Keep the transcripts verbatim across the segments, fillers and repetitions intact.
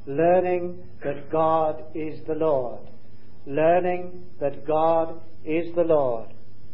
learning that God is the Lord. Learning that God is the Lord.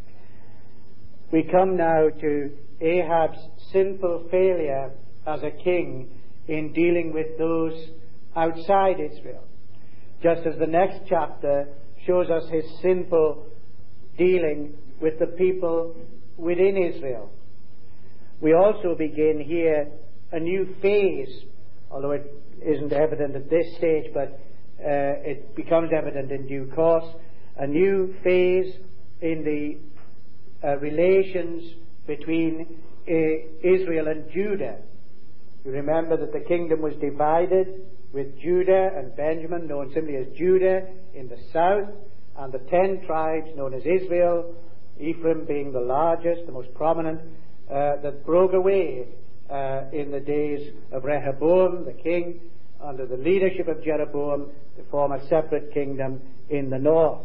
We come now to Ahab's sinful failure as a king in dealing with those outside Israel, just as the next chapter shows us his sinful dealing with the people within Israel. We also begin here a new phase, although it isn't evident at this stage, but uh, it becomes evident in due course, a new phase in the uh, relations between uh, Israel and Judah. You remember that the kingdom was divided, with Judah and Benjamin, known simply as Judah, in the south, and the ten tribes known as Israel, Ephraim being the largest, the most prominent, uh, that broke away uh, in the days of Rehoboam, the king, under the leadership of Jeroboam, to form a separate kingdom in the north.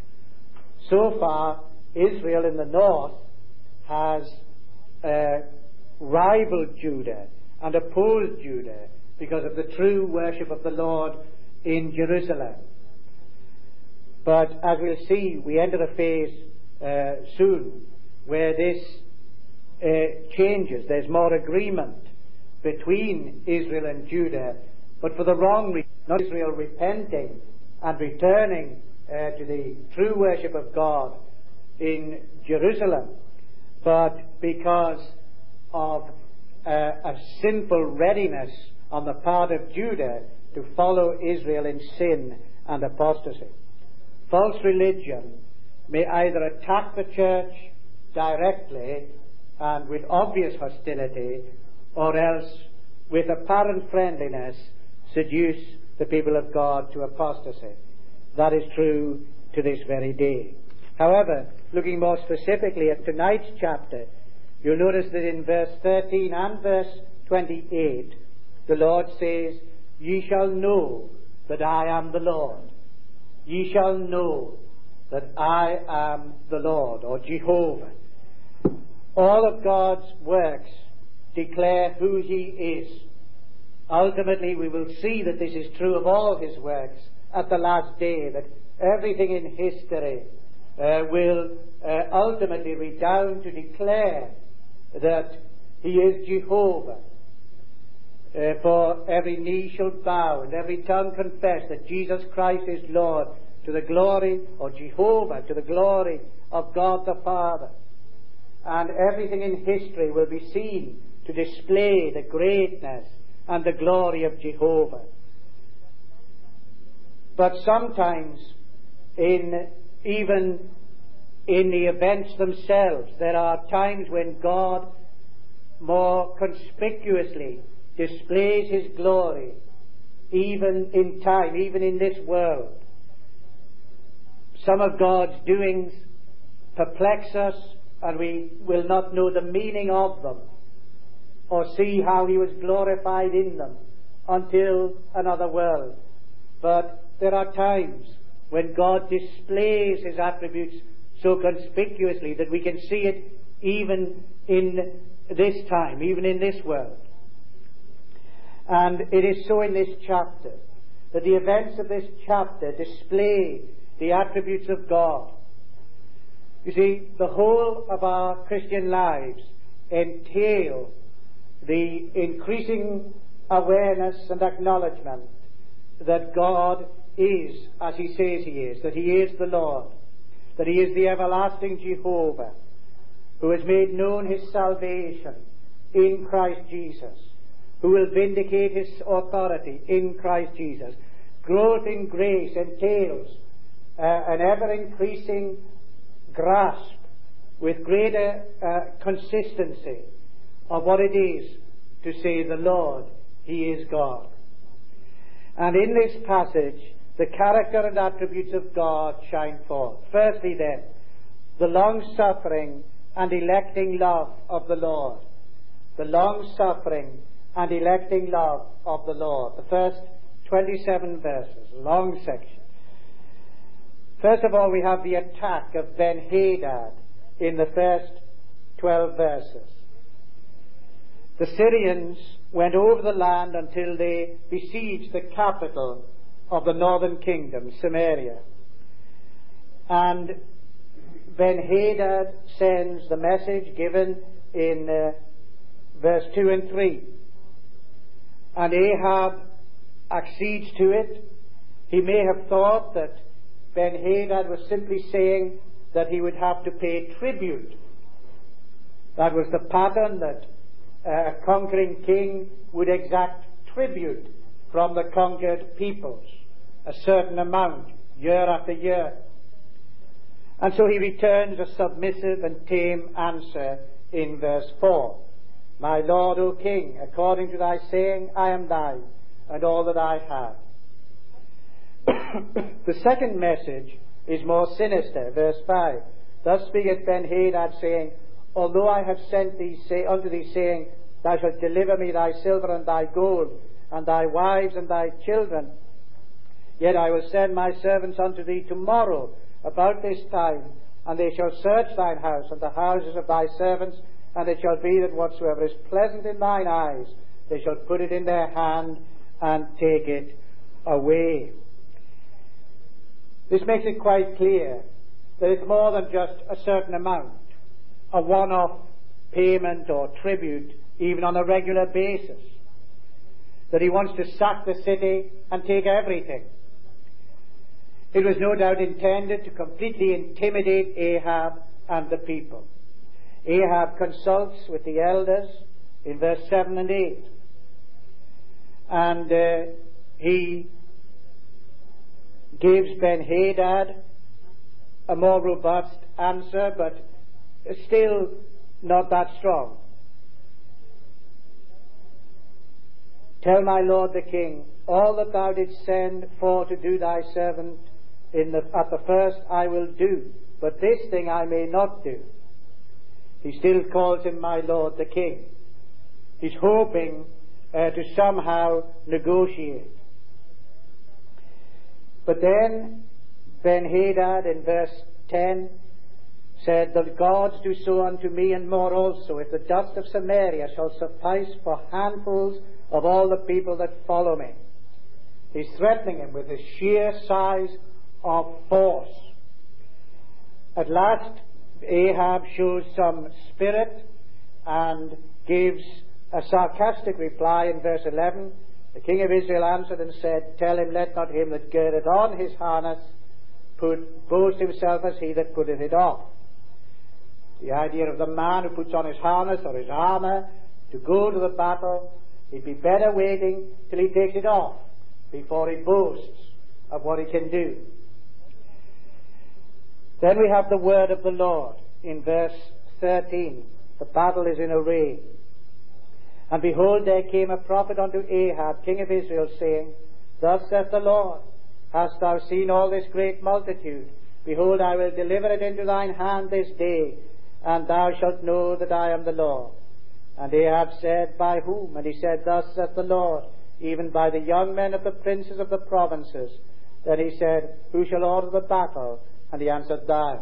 So far, Israel in the north has uh, rivaled Judah and opposed Judah because of the true worship of the Lord in Jerusalem. But as we'll see, we enter a phase uh, soon where this uh, changes. There's more agreement between Israel and Judah, but for the wrong reason. Not Israel repenting and returning uh, to the true worship of God in Jerusalem, but because of uh, a sinful readiness on the part of Judah to follow Israel in sin and apostasy. False religion may either attack the church directly and with obvious hostility, or else with apparent friendliness seduce the people of God to apostasy. That is true to this very day. However, looking more specifically at tonight's chapter, you'll notice that in verse thirteen and verse twenty-eight, the Lord says, "Ye shall know that I am the Lord. Ye shall know that I am the Lord," or Jehovah. All of God's works declare who He is. Ultimately, we will see that this is true of all His works at the last day, that everything in history uh, will uh, ultimately redound to declare that He is Jehovah. Uh, for every knee shall bow and every tongue confess that Jesus Christ is Lord, to the glory of Jehovah, to the glory of God the Father. And everything in history will be seen to display the greatness and the glory of Jehovah. But sometimes, in even in the events themselves, there are times when God more conspicuously displays His glory, even in time, even in this world. Some of God's doings perplex us, and we will not know the meaning of them, or see how He was glorified in them until another world. But there are times when God displays His attributes so conspicuously that we can see it even in this time, even in this world. And it is so in this chapter, that the events of this chapter display the attributes of God. You see, the whole of our Christian lives entail the increasing awareness and acknowledgement that God is as He says He is, that He is the Lord, that He is the everlasting Jehovah, who has made known His salvation in Christ Jesus, who will vindicate His authority in Christ Jesus. Growth in grace entails uh, an ever-increasing grasp with greater uh, consistency of what it is to say the Lord, He is God. And in this passage, the character and attributes of God shine forth. Firstly then, the long-suffering and electing love of the Lord. The long-suffering and electing love of the Lord. The first twenty-seven verses, long section. First of all, we have the attack of Ben-Hadad in the first twelve verses. the Syrians went over the land until they besieged the capital of the northern kingdom, Samaria. And Ben-Hadad sends the message given in uh, verse two and three. And Ahab accedes to it. He may have thought that Ben-Hadad was simply saying that he would have to pay tribute. That was the pattern, that uh, a conquering king would exact tribute from the conquered peoples, a certain amount, year after year. And so he returns a submissive and tame answer in verse four. My Lord, O King, according to thy saying, I am thine, and all that I have. The second message is more sinister. Verse five. Thus speaketh Ben-Hadad, saying, Although I have sent thee say, unto thee, saying, Thou shalt deliver me thy silver and thy gold, and thy wives and thy children, yet I will send my servants unto thee tomorrow about this time, and they shall search thine house and the houses of thy servants, and it shall be that whatsoever is pleasant in thine eyes, they shall put it in their hand and take it away. This makes it quite clear that it's more than just a certain amount, a one-off payment or tribute, even on a regular basis. That he wants to sack the city and take everything. It was no doubt intended to completely intimidate Ahab and the people. Ahab consults with the elders in verse seven and eight. And uh, he gives Ben-Hadad a more robust answer, but still not that strong. Tell my lord the king, all that thou didst send for to do thy servant in the, at the first I will do, but this thing I may not do. He still calls him my lord the king. He's hoping uh, to somehow negotiate. But then Ben-Hadad in verse ten said, The gods do so unto me and more also, if the dust of Samaria shall suffice for handfuls of all the people that follow me. He's threatening him with the sheer size of force. At last, Ahab shows some spirit and gives a sarcastic reply in verse eleven. The king of Israel answered and said, Tell him, let not him that girdeth on his harness put, boast himself as he that putteth it off. The idea of the man who puts on his harness or his armor to go to the battle, he'd be better waiting till he takes it off before he boasts of what he can do. Then we have the word of the Lord in verse thirteen. The battle is in array. And behold, there came a prophet unto Ahab, king of Israel, saying, Thus saith the Lord, Hast thou seen all this great multitude? Behold, I will deliver it into thine hand this day, and thou shalt know that I am the Lord. And Ahab said, By whom? And he said, Thus saith the Lord, even by the young men of the princes of the provinces. Then he said, Who shall order the battle? And he answered, Thou.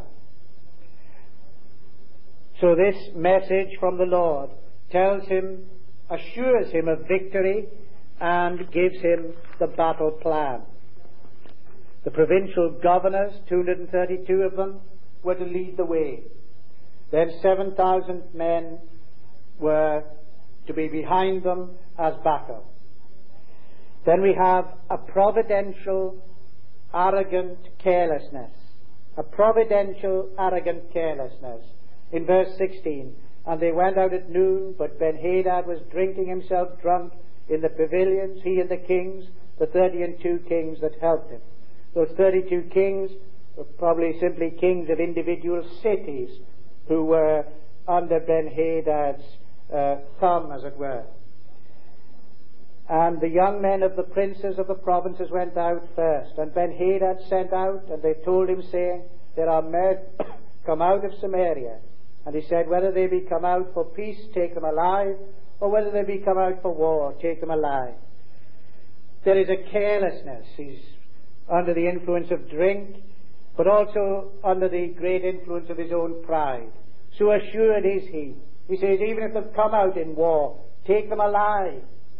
So this message from the Lord tells him, assures him of victory, and gives him the battle plan. The provincial governors, two hundred thirty-two of them, were to lead the way. Then seven thousand men were to be behind them as backup. Then we have a providential, arrogant carelessness. A providential, arrogant carelessness. In verse sixteen, And they went out at noon, but Ben-Hadad was drinking himself drunk in the pavilions, he and the kings, the thirty and two kings that helped him. Those thirty-two kings were probably simply kings of individual cities who were under Ben-Hadad's uh, thumb, as it were. And the young men of the princes of the provinces went out first. And Ben-Hadad sent out, and they told him, saying, There are men come out of Samaria. And he said, Whether they be come out for peace, take them alive, or whether they be come out for war, take them alive. There is a carelessness. He's under the influence of drink, but also under the great influence of his own pride. So assured is he. He says, Even if they've come out in war, take them alive.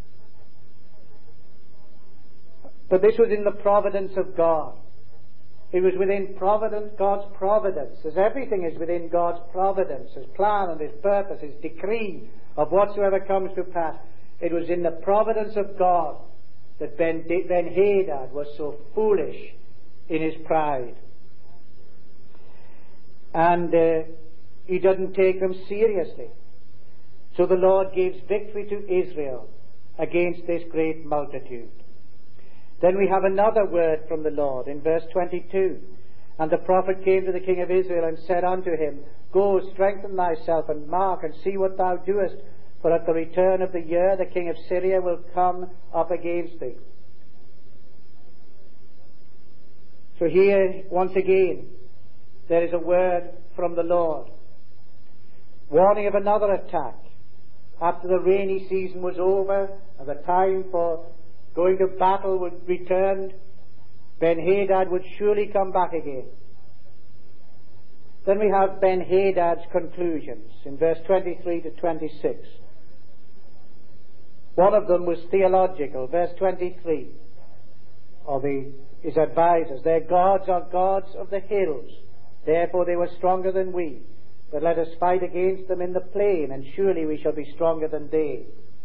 But this was in the providence of God. It was within providence, God's providence, as everything is within God's providence, His plan and His purpose, His decree of whatsoever comes to pass. It was in the providence of God that Ben, Ben-Hadad was so foolish in his pride. And uh, he doesn't take them seriously. So the Lord gives victory to Israel against this great multitude. Then we have another word from the Lord in verse twenty-two. And the prophet came to the king of Israel and said unto him, Go, strengthen thyself, and mark, and see what thou doest, for at the return of the year the king of Syria will come up against thee. So here, once again, there is a word from the Lord. Warning of another attack. After the rainy season was over, and the time for going to battle would return, Ben-Hadad would surely come back again. Then we have Ben-Hadad's conclusions in verse twenty-three to twenty-six. One of them was theological, verse twenty-three, or the, his advisors. Their gods are gods of the hills, therefore they were stronger than we. But let us fight against them in the plain, and surely we shall be stronger than they.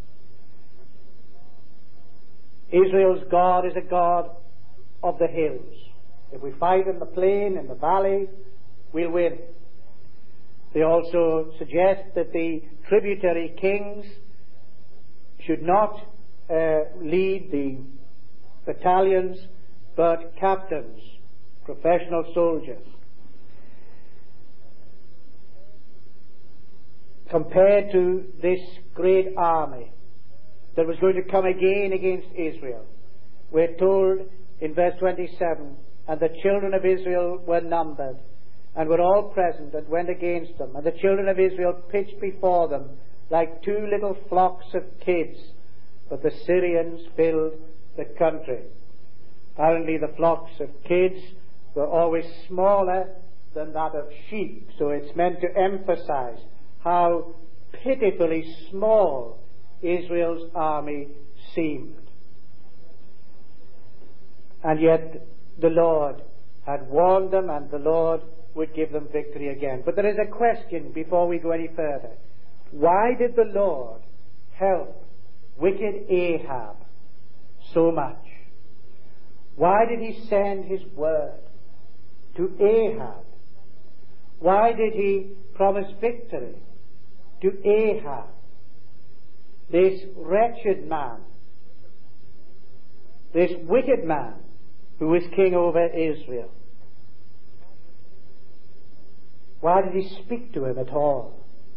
Israel's God is a God of the hills. If we fight in the plain, in the valley, we'll win. They also suggest that the tributary kings should not uh, lead the battalions, but captains, professional soldiers. Compared to this great army that was going to come again against Israel, we're told in verse twenty-seven, and the children of Israel were numbered, and were all present, and went against them. And the children of Israel pitched before them like two little flocks of kids, but the Syrians filled the country. Apparently the flocks of kids were always smaller than that of sheep, so it's meant to emphasize how pitifully small Israel's army seemed. And yet the Lord had warned them, and the Lord would give them victory again. But there is a question before we go any further. Why did the Lord help wicked Ahab so much? Why did He send His word to Ahab? Why did He promise victory to Ahab, this wretched man, this wicked man who was king over Israel? Why did He speak to him at all?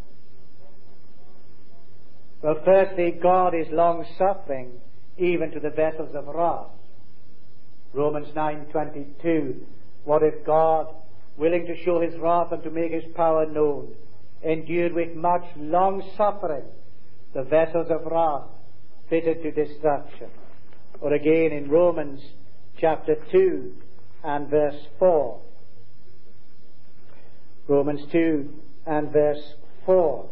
Well, firstly, God is long-suffering even to the vessels of wrath. Romans nine twenty-two, what if God, willing to show His wrath and to make His power known, endured with much long-suffering the vessels of wrath fitted to destruction? Or again in Romans chapter two and verse four. Romans two and verse four.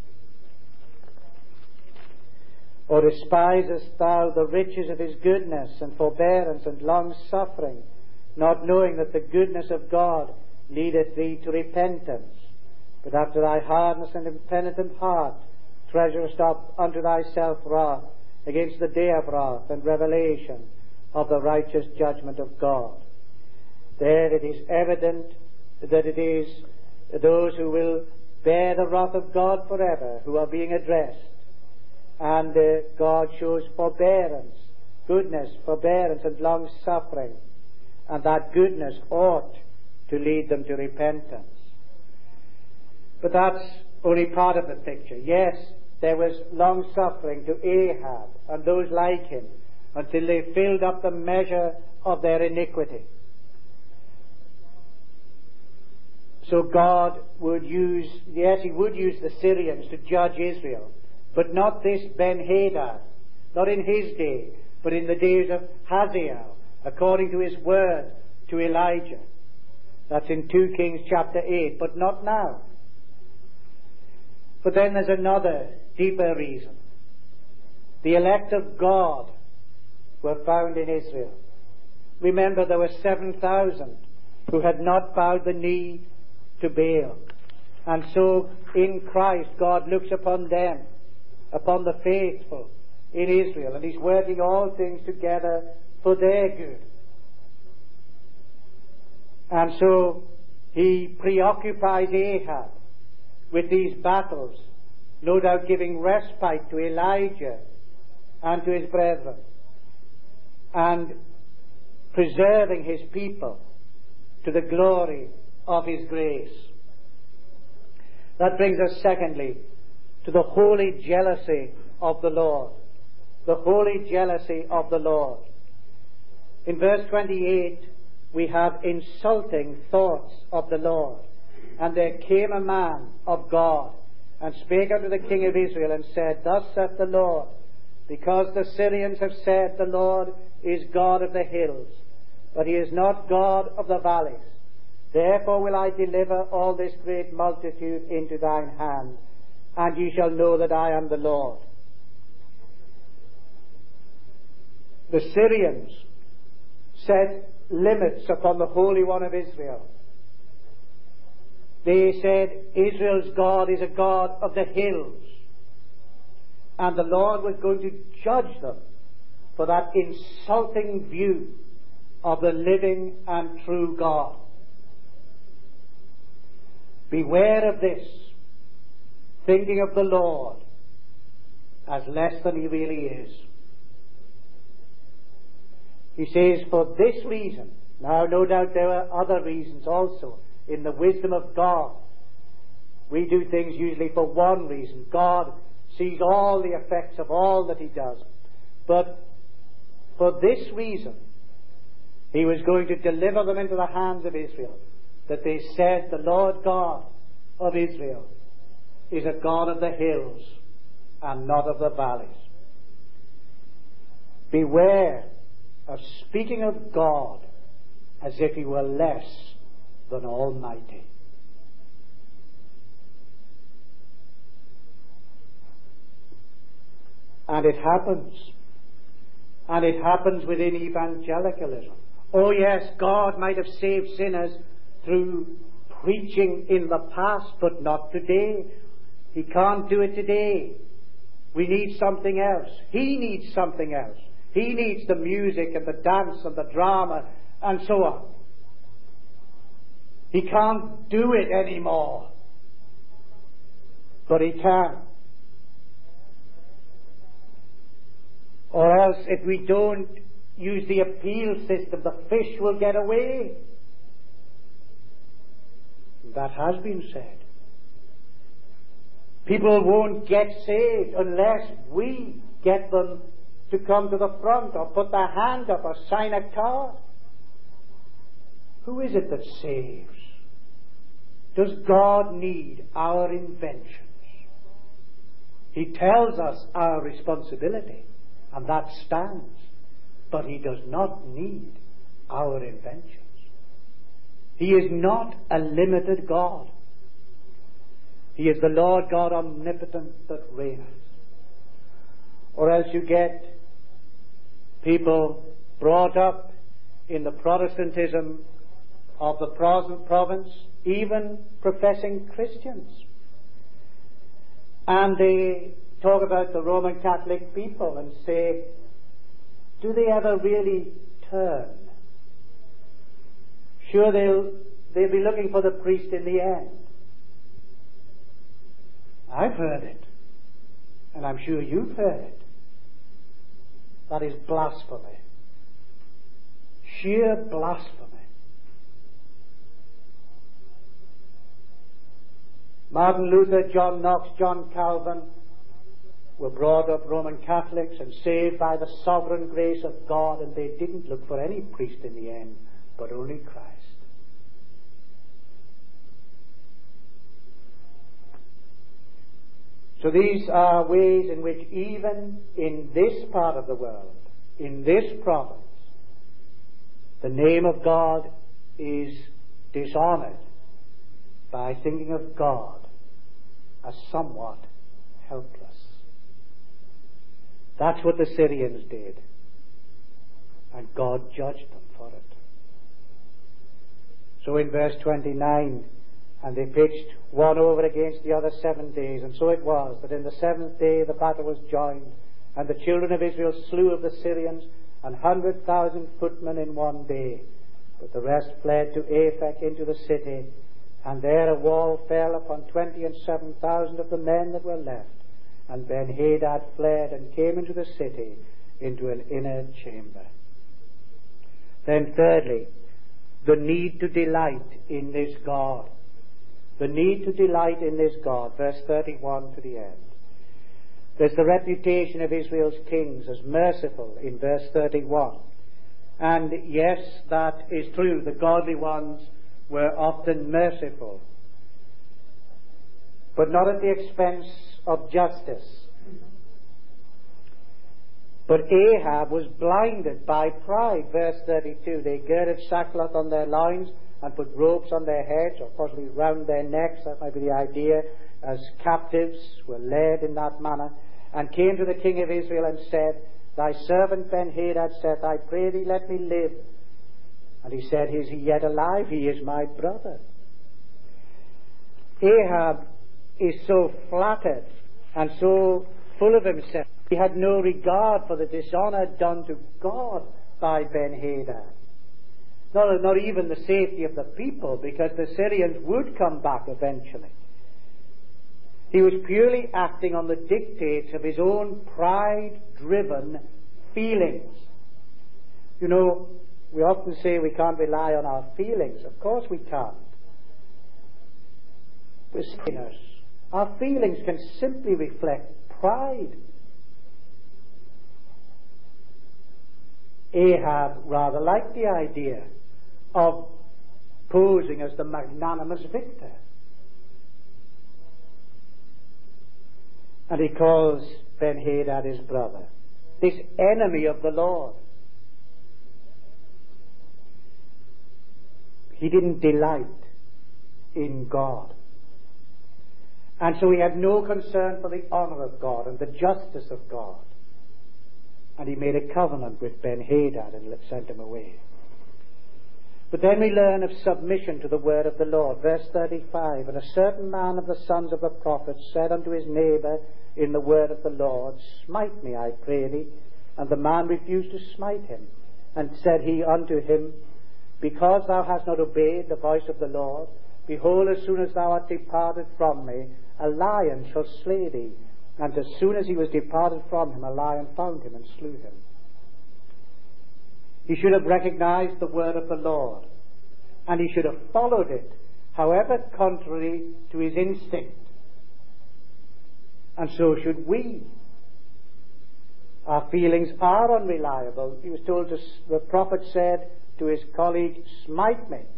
Or despisest thou the riches of His goodness and forbearance and long-suffering, not knowing that the goodness of God leadeth thee to repentance? But after thy hardness and impenitent heart treasurest up unto thyself wrath against the day of wrath and revelation of the righteous judgment of God. There it is evident that it is those who will bear the wrath of God forever who are being addressed. And uh, God shows forbearance, goodness, forbearance and long-suffering. And that goodness ought to lead them to repentance. But that's only part of the picture. Yes, there was long-suffering to Ahab and those like him until they filled up the measure of their iniquity. So God would use, yes, He would use the Syrians to judge Israel, but not this Ben-Hadad, not in his day, but in the days of Hazael, according to His word to Elijah. That's in two Kings chapter eight, but not now. But then there's another deeper reason. The elect of God were found in Israel. Remember, there were seven thousand who had not bowed the knee to Baal. And so in Christ, God looks upon them, upon the faithful in Israel, and He's working all things together for their good. And so He preoccupies Ahab with these battles, no doubt giving respite to Elijah and to his brethren, and preserving His people to the glory of His grace. That brings us, secondly, to the holy jealousy of the Lord. The holy jealousy of the Lord. In verse twenty-eight, we have insulting thoughts of the Lord. And there came a man of God, and spake unto the king of Israel, and said, Thus saith the Lord, because the Syrians have said, The Lord is God of the hills, but He is not God of the valleys. Therefore will I deliver all this great multitude into thine hand, and ye shall know that I am the Lord. The Syrians set limits upon the Holy One of Israel. They said Israel's God is a God of the hills, and the Lord was going to judge them for that insulting view of the living and true God. Beware of this, thinking of the Lord as less than He really is. He says, for this reason. Now, no doubt there are other reasons also. In the wisdom of God, we do things usually for one reason. God sees all the effects of all that He does. But for this reason, He was going to deliver them into the hands of Israel, that they said, the Lord God of Israel is a God of the hills and not of the valleys. Beware of speaking of God as if He were less than Almighty. And it happens. And it happens within evangelicalism. Oh yes, God might have saved sinners through preaching in the past, but not today. He can't do it today. We need something else. He needs something else. He needs the music and the dance and the drama and so on. He can't do it anymore. But He can. Or else, if we don't use the appeal system, the fish will get away. That has been said. People won't get saved unless we get them to come to the front or put their hand up or sign a card. Who is it that saves? Does God need our inventions? He tells us our responsibility, and that stands. But He does not need our inventions. He is not a limited God. He is the Lord God omnipotent that reigneth. Or else you get people brought up in the Protestantism of the province, even professing Christians. And they talk about the Roman Catholic people and say, do they ever really turn? Sure, they'll, they'll be looking for the priest in the end. I've heard it, and I'm sure you've heard it. That is blasphemy. Sheer blasphemy. Martin Luther, John Knox, John Calvin were brought up Roman Catholics and saved by the sovereign grace of God, and they didn't look for any priest in the end, but only Christ. So these are ways in which even in this part of the world, in this province, the name of God is dishonored by thinking of God as somewhat helpless. That's what the Syrians did. And God judged them for it. So in verse twenty-nine, and they pitched one over against the other seven days. And so it was that in the seventh day the battle was joined, and the children of Israel slew of the Syrians an hundred thousand footmen in one day. But the rest fled to Aphek into the city, and there a wall fell upon twenty and seven thousand of the men that were left. And Ben-Hadad fled and came into the city, into an inner chamber. Then thirdly, the need to delight in this God. The need to delight in this God. Verse thirty-one to the end. There's the reputation of Israel's kings as merciful in verse thirty-one. And yes, that is true. The godly ones were often merciful, but not at the expense of justice. But Ahab was blinded by pride. Verse thirty-two, they girded sackcloth on their loins and put ropes on their heads, or possibly round their necks. That might be the idea, as captives were led in that manner, and came to the king of Israel and said, Thy servant Ben-Hadad saith, I pray thee, let me live. And he said, Is he yet alive? He is my brother. Ahab is so flattered and so full of himself. He had no regard for the dishonor done to God by Ben-Hadad. Not, not even the safety of the people, because the Syrians would come back eventually. He was purely acting on the dictates of his own pride-driven feelings. You know, we often say we can't rely on our feelings. Of course we can't. We're sinners. Our feelings can simply reflect pride. Ahab rather liked the idea of posing as the magnanimous victor. And he calls Ben-Hadad his brother, this enemy of the Lord. He didn't delight in God. And so he had no concern for the honor of God and the justice of God. And he made a covenant with Ben-Hadad and sent him away. But then we learn of submission to the word of the Lord. Verse thirty-five, And a certain man of the sons of the prophets said unto his neighbor in the word of the Lord, Smite me, I pray thee. And the man refused to smite him. And said he unto him, Because thou hast not obeyed the voice of the Lord, behold, as soon as thou art departed from me, a lion shall slay thee. And as soon as he was departed from him, a lion found him and slew him. He should have recognized the word of the Lord, and he should have followed it, however contrary to his instinct. And so should we. Our feelings are unreliable. He was told, to, the prophet said to his colleague, Smite me.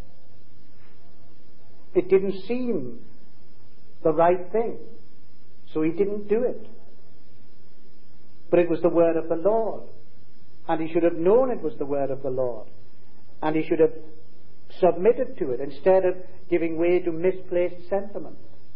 It didn't seem the right thing, so he didn't do it. But it was the word of the Lord. And he should have known it was the word of the Lord. And he should have submitted to it instead of giving way to misplaced sentiment.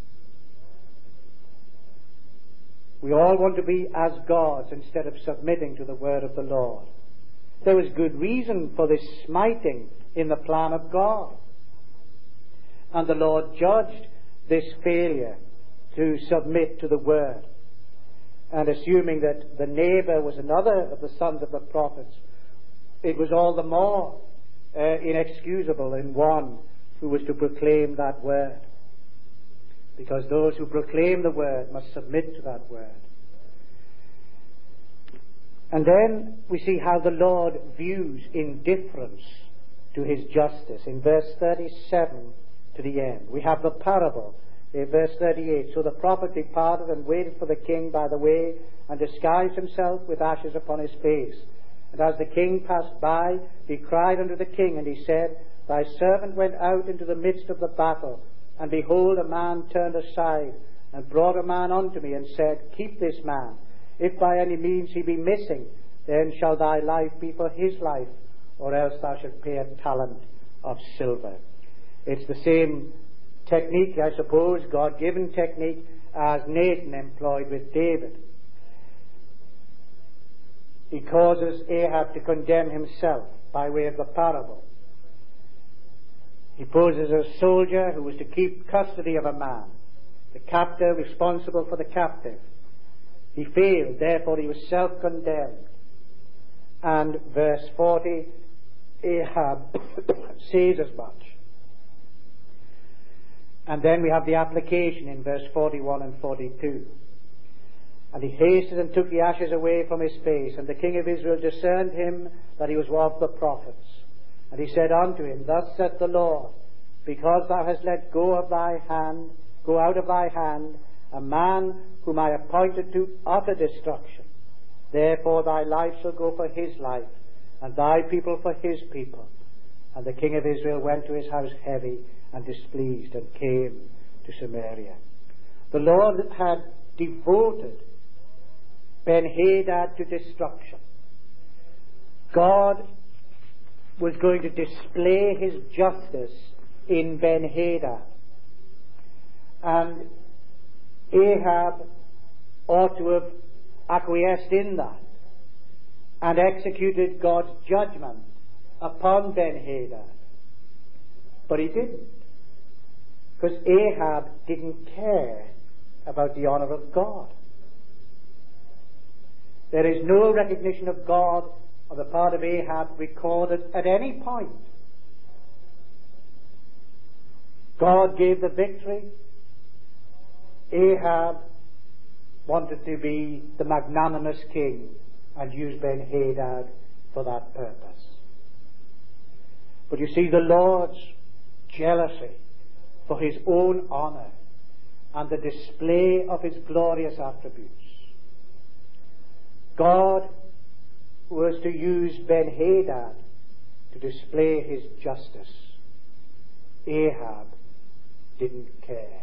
We all want to be as gods instead of submitting to the word of the Lord. There was good reason for this smiting in the plan of God. And the Lord judged this failure to submit to the word. And assuming that the neighbor was another of the sons of the prophets, it was all the more uh, inexcusable in one who was to proclaim that word. Because those who proclaim the word must submit to that word. And then we see how the Lord views indifference to his justice. In verse thirty-seven to the end, we have the parable. In verse thirty-eight, So the prophet departed and waited for the king by the way, and disguised himself with ashes upon his face. And as the king passed by, he cried unto the king, and he said, Thy servant went out into the midst of the battle, and behold, a man turned aside, and brought a man unto me, and said, Keep this man. If by any means he be missing, then shall thy life be for his life, or else thou shalt pay a talent of silver. It's the same technique, I suppose, God-given technique, as Nathan employed with David. he causes Ahab to condemn himself by way of the parable. He poses as a soldier who was to keep custody of a man, the captor responsible for the captive. He failed, therefore he was self-condemned. And verse forty, Ahab says as much. And then we have the application in verse forty-one and forty-two. And he hasted and took the ashes away from his face, and the king of Israel discerned him that he was one of the prophets. And he said unto him, Thus saith the Lord, because thou hast let go of thy hand, go out of thy hand, a man whom I appointed to utter destruction. Therefore thy life shall go for his life, and thy people for his people. And the king of Israel went to his house heavy and displeased, and came to Samaria. The Lord had devoted Ben-Hadad to destruction. God was going to display his justice in Ben-Hadad. And Ahab ought to have acquiesced in that and executed God's judgment upon Ben-Hadad. But he didn't. Because Ahab didn't care about the honor of God. There is no recognition of God on the part of Ahab recorded at any point. God gave the victory. Ahab wanted to be the magnanimous king and use Ben-Hadad for that purpose. But you see, the Lord's jealousy for his own honor and the display of his glorious attributes. God was to use Ben-Hadad to display his justice. Ahab didn't care.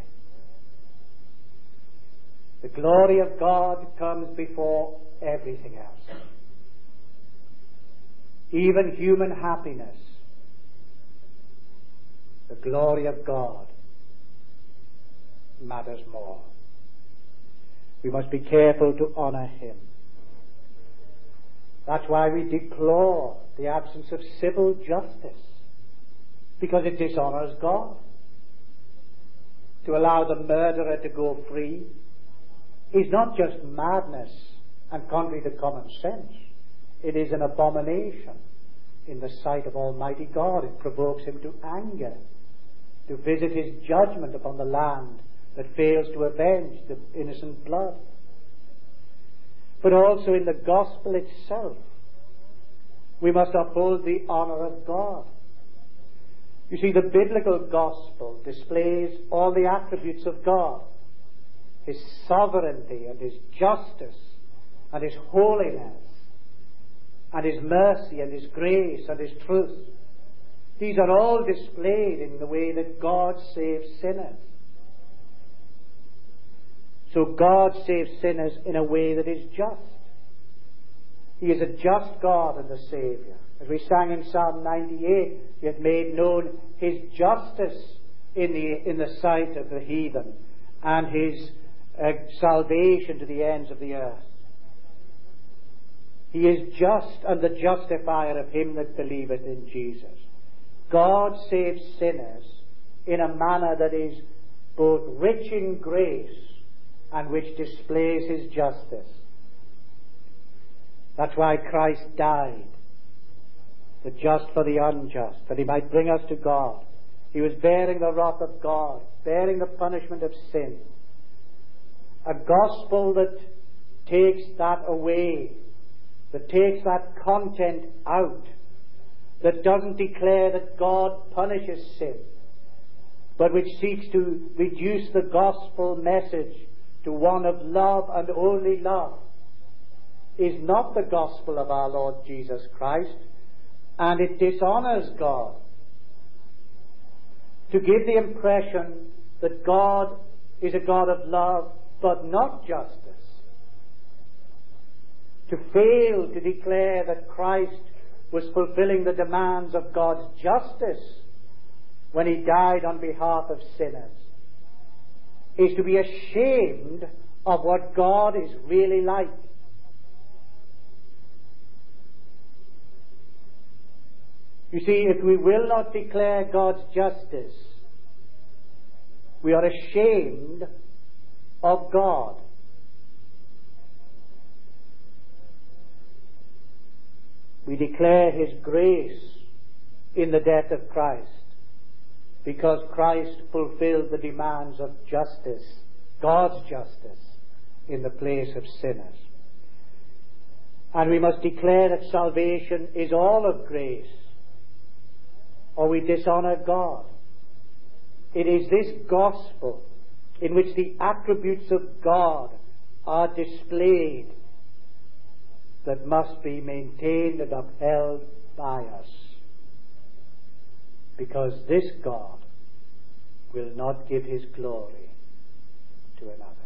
The glory of God comes before everything else. Even human happiness. The glory of God matters more. We must be careful to honor him. That's why we deplore the absence of civil justice, because it dishonors God. To allow the murderer to go free is not just madness and contrary to common sense. It is an abomination in the sight of Almighty God. It provokes him to anger, to visit his judgment upon the land that fails to avenge the innocent blood. But also in the gospel itself, we must uphold the honor of God. You see, the biblical gospel displays all the attributes of God: his sovereignty and his justice and his holiness and his mercy and his grace and his truth. These are all displayed in the way that God saves sinners. So God saves sinners in a way that is just. He is a just God and a Saviour. As we sang in Psalm ninety-eight, he hath made known his justice in the, in the sight of the heathen, and his uh, salvation to the ends of the earth. He is just and the justifier of him that believeth in Jesus. God saves sinners in a manner that is both rich in grace and which displays his justice. That's why Christ died, the just for the unjust, that he might bring us to God. He was bearing the wrath of God, bearing the punishment of sin. A gospel that takes that away, that takes that content out, that doesn't declare that God punishes sin, but which seeks to reduce the gospel message to one of love and only love, is not the gospel of our Lord Jesus Christ, and it dishonors God. To give the impression that God is a God of love but not justice, to fail to declare that Christ was fulfilling the demands of God's justice when he died on behalf of sinners, is to be ashamed of what God is really like. You see, if we will not declare God's justice, we are ashamed of God. We declare His grace in the death of Christ, because Christ fulfilled the demands of justice, God's justice, in the place of sinners. And we must declare that salvation is all of grace, or we dishonor God. It is this gospel in which the attributes of God are displayed that must be maintained and upheld by us, because this God will not give His glory to another.